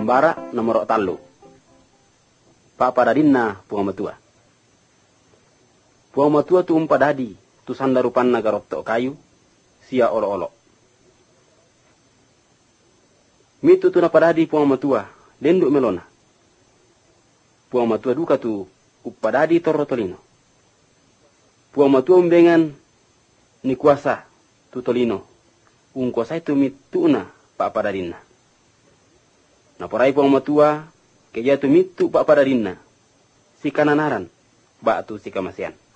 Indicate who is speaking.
Speaker 1: gambara nomor tallu. Pak padadinna puang matua. Puang matua tu umpadadi tu sandarupan nagarotto kayu sia olo-olo. Mitu tu napadadi puang matua denduk melona. Puang matua duka tu upadadi torro tolino. Puang matua umbengan ni kuasa tu tolino. Kuasa itu mituna pak padadinna. Naporai puang matua keja tu mitu pak padadinna. Si kananaran bak tu si kamasian.